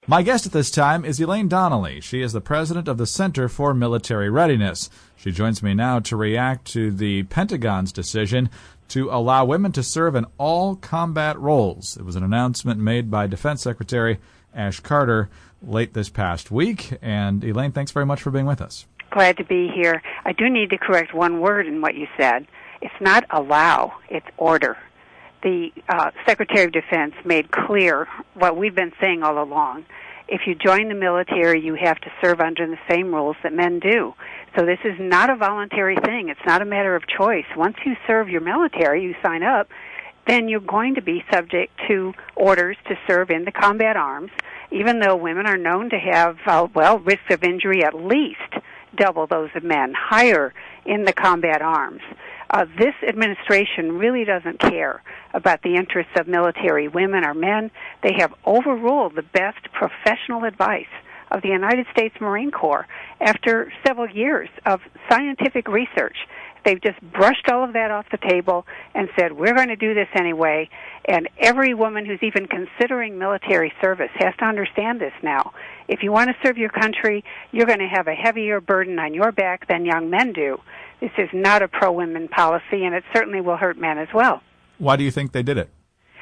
My guest at this time is Elaine Donnelly. She is the president of the Center for Military Readiness. She joins me now to react to the Pentagon's decision to allow women to serve in all combat roles. It was an announcement made by Defense Secretary Ash Carter late this past week. And Elaine, thanks very much for being with us. Glad to be here. I do need to correct one word in what you said. It's not allow, it's order. The Secretary of Defense made clear what we've been saying all along. If you join the military, you have to serve under the same rules that men do. So this is not a voluntary thing. It's not a matter of choice. Once you serve your military, you sign up, then you're going to be subject to orders to serve in the combat arms, even though women are known to have, risk of injury at least double those of men, higher in the combat arms. This administration really doesn't care about the interests of military women or men. They have overruled the best professional advice of the United States Marine Corps after several years of scientific research. They've just brushed all of that off the table and said, we're going to do this anyway. And every woman who's even considering military service has to understand this now. If you want to serve your country, you're going to have a heavier burden on your back than young men do. This is not a pro-women policy, and it certainly will hurt men as well. Why do you think they did it?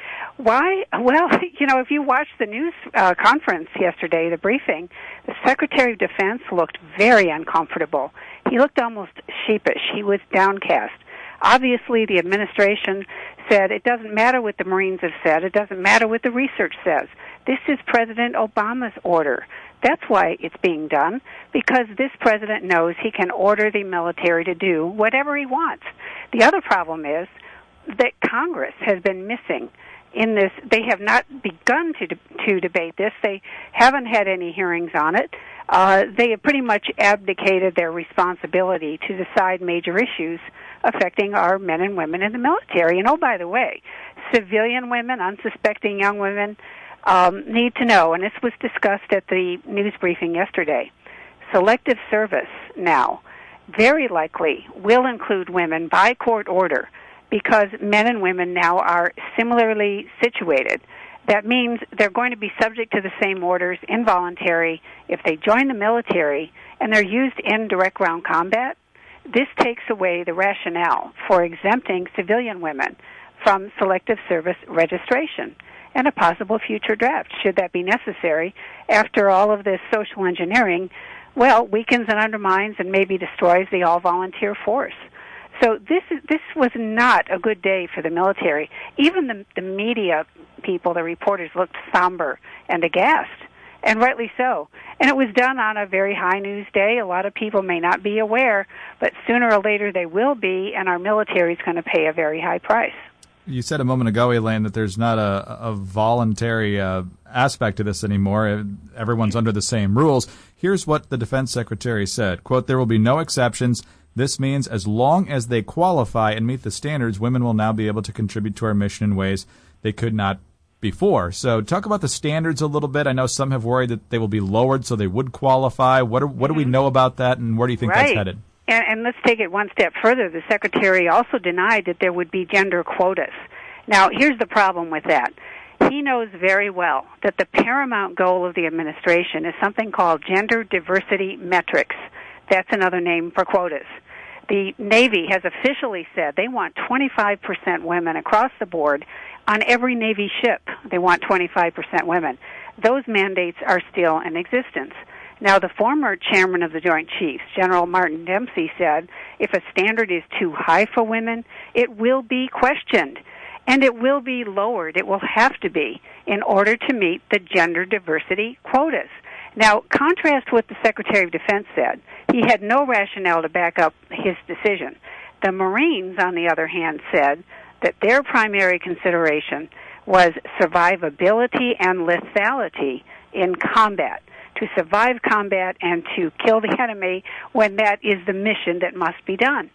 Why? Well, if you watched the news conference yesterday, the briefing, the Secretary of Defense looked very uncomfortable. He looked almost sheepish. He was downcast. Obviously, the administration said it doesn't matter what the Marines have said. It doesn't matter what the research says. This is President Obama's order. That's why it's being done, because this president knows he can order the military to do whatever he wants. The other problem is that Congress has been missing in this. They have not begun to debate this. They haven't had any hearings on it. They have pretty much abdicated their responsibility to decide major issues affecting our men and women in the military. And, oh, by the way, civilian women, unsuspecting young women, need to know, and this was discussed at the news briefing yesterday, selective service now very likely will include women by court order because men and women now are similarly situated. That means they're going to be subject to the same orders, involuntary, if they join the military and they're used in direct ground combat. This takes away the rationale for exempting civilian women from selective service registration and a possible future draft, should that be necessary, after all of this social engineering, weakens and undermines and maybe destroys the all-volunteer force. So this was not a good day for the military. Even the media people, the reporters, looked somber and aghast, and rightly so. And it was done on a very high news day. A lot of people may not be aware, but sooner or later they will be, and our military is going to pay a very high price. You said a moment ago, Elaine, that there's not a voluntary aspect to this anymore. Everyone's under the same rules. Here's what the Defense Secretary said, quote, "There will be no exceptions. This means as long as they qualify and meet the standards, women will now be able to contribute to our mission in ways they could not before." So talk about the standards a little bit. I know some have worried that they will be lowered so they would qualify. What do we know about that, and where do you think that's headed? And let's take it one step further. The Secretary also denied that there would be gender quotas. Now, here's the problem with that. He knows very well that the paramount goal of the administration is something called gender diversity metrics. That's another name for quotas. The Navy has officially said they want 25% women across the board on every Navy ship. They want 25% women. Those mandates are still in existence. Now, the former chairman of the Joint Chiefs, General Martin Dempsey, said if a standard is too high for women, it will be questioned, and it will be lowered. It will have to be in order to meet the gender diversity quotas. Now, contrast what the Secretary of Defense said. He had no rationale to back up his decision. The Marines, on the other hand, said that their primary consideration was survivability and lethality in combat, to survive combat and to kill the enemy when that is the mission that must be done.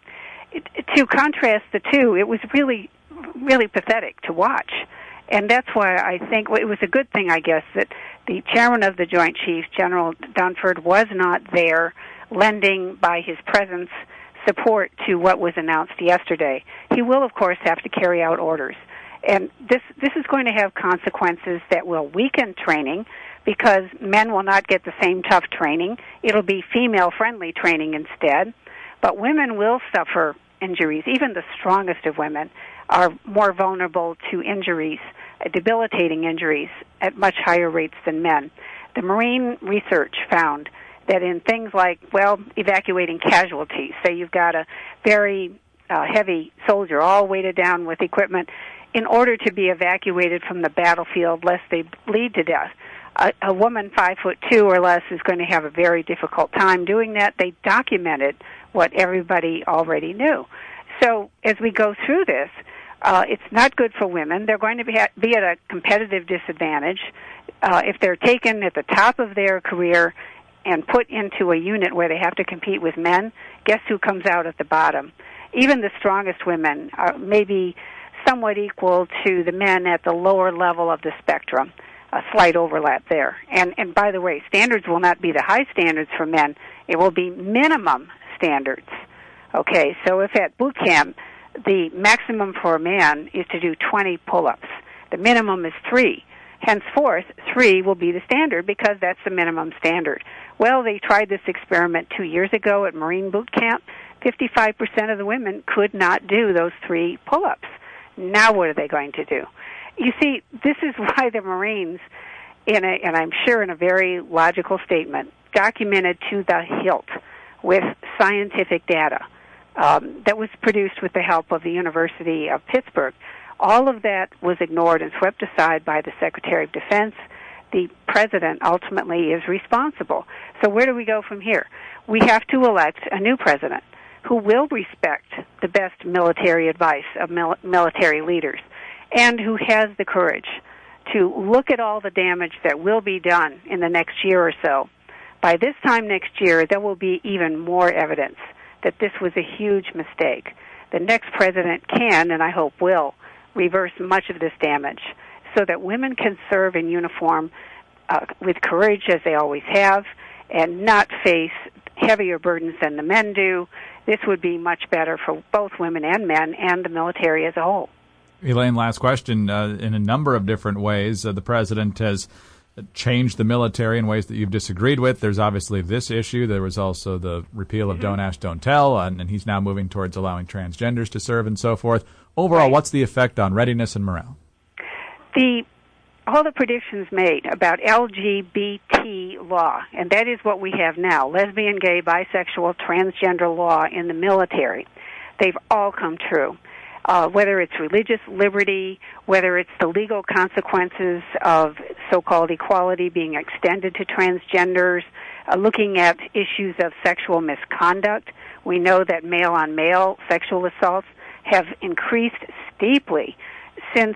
To contrast the two, it was really, really pathetic to watch. And that's why I think it was a good thing, I guess, that the chairman of the Joint Chiefs, General Dunford, was not there lending by his presence support to what was announced yesterday. He will, of course, have to carry out orders. And this is going to have consequences that will weaken training because men will not get the same tough training. It'll be female-friendly training instead. But women will suffer injuries. Even the strongest of women are more vulnerable to injuries, debilitating injuries, at much higher rates than men. The Marine research found that in things like, evacuating casualties, say you've got a very heavy soldier all weighted down with equipment, in order to be evacuated from the battlefield lest they bleed to death, a woman 5'2" or less is going to have a very difficult time doing that. They documented what everybody already knew. So as we go through this, it's not good for women. They're going to be at a competitive disadvantage. If they're taken at the top of their career and put into a unit where they have to compete with men, guess who comes out at the bottom? Even the strongest women are maybe somewhat equal to the men at the lower level of the spectrum. A slight overlap there. And by the way, standards will not be the high standards for men. It will be minimum standards. Okay, so if at boot camp the maximum for a man is to do 20 pull-ups, the minimum is 3. Henceforth, 3 will be the standard because that's the minimum standard. Well, they tried this experiment 2 years ago at Marine boot camp. 55% of the women could not do those 3 pull-ups. Now what are they going to do? You see, this is why the Marines, and I'm sure in a very logical statement, documented to the hilt with scientific data that was produced with the help of the University of Pittsburgh. All of that was ignored and swept aside by the Secretary of Defense. The President ultimately is responsible. So where do we go from here? We have to elect a new President who will respect the best military advice of military leaders, and who has the courage to look at all the damage that will be done in the next year or so. By this time next year, there will be even more evidence that this was a huge mistake. The next president can, and I hope will, reverse much of this damage so that women can serve in uniform with courage as they always have and not face heavier burdens than the men do. This would be much better for both women and men and the military as a whole. Elaine, last question. In a number of different ways, the president has changed the military in ways that you've disagreed with. There's obviously this issue. There was also the repeal of Don't Ask, Don't Tell, and he's now moving towards allowing transgenders to serve and so forth. Overall, Right. What's the effect on readiness and morale? All the predictions made about LGBT law, and that is what we have now, lesbian, gay, bisexual, transgender law in the military, they've all come true. Whether it's religious liberty, whether it's the legal consequences of so-called equality being extended to transgenders, looking at issues of sexual misconduct. We know that male-on-male sexual assaults have increased steeply since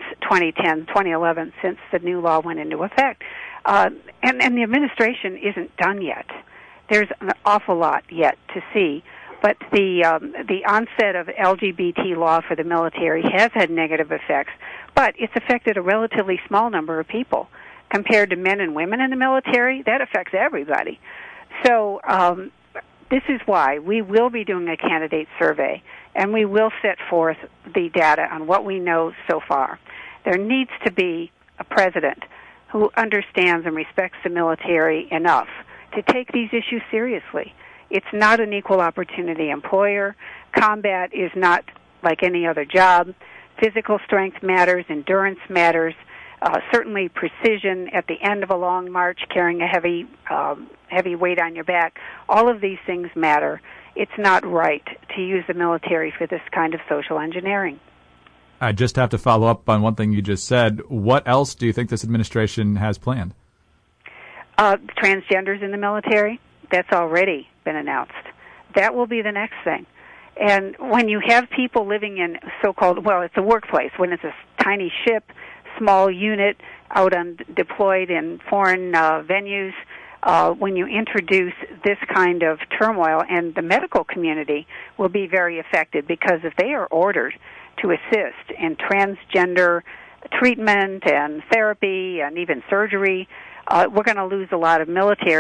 2011, since the new law went into effect. And the administration isn't done yet. There's an awful lot yet to see. But the onset of LGBT law for the military has had negative effects, but it's affected a relatively small number of people. Compared to men and women in the military, that affects everybody. So this is why we will be doing a candidate survey, and we will set forth the data on what we know so far. There needs to be a president who understands and respects the military enough to take these issues seriously. It's not an equal opportunity employer. Combat is not like any other job. Physical strength matters. Endurance matters. Certainly precision at the end of a long march, carrying a heavy weight on your back. All of these things matter. It's not right to use the military for this kind of social engineering. I just have to follow up on one thing you just said. What else do you think this administration has planned? Transgenders in the military, that's already been announced. That will be the next thing. And when you have people living in so-called, well, it's a workplace, when it's a tiny ship, small unit out deployed in foreign venues, when you introduce this kind of turmoil, and the medical community will be very affected because if they are ordered to assist in transgender treatment and therapy and even surgery, we're going to lose a lot of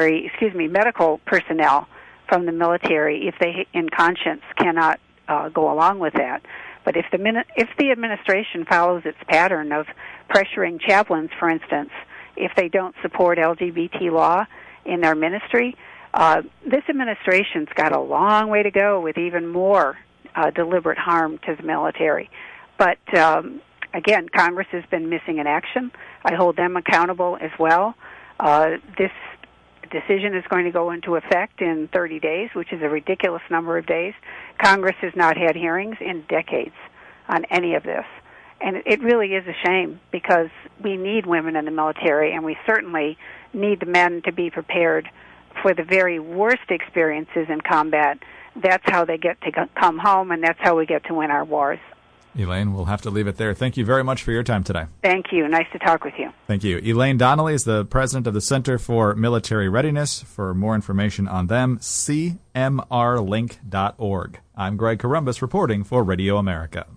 medical personnel from the military if they, in conscience, cannot go along with that. But if the administration follows its pattern of pressuring chaplains, for instance, if they don't support LGBT law in their ministry. This administration's got a long way to go with even more deliberate harm to the military. But again, Congress has been missing in action. I hold them accountable as well. This decision is going to go into effect in 30 days, which is a ridiculous number of days. Congress has not had hearings in decades on any of this. And it really is a shame, because we need women in the military, and we certainly need the men to be prepared for the very worst experiences in combat. That's how they get to come home, and that's how we get to win our wars. Elaine, we'll have to leave it there. Thank you very much for your time today. Thank you. Nice to talk with you. Thank you. Elaine Donnelly is the president of the Center for Military Readiness. For more information on them, cmrlink.org. I'm Greg Corombos reporting for Radio America.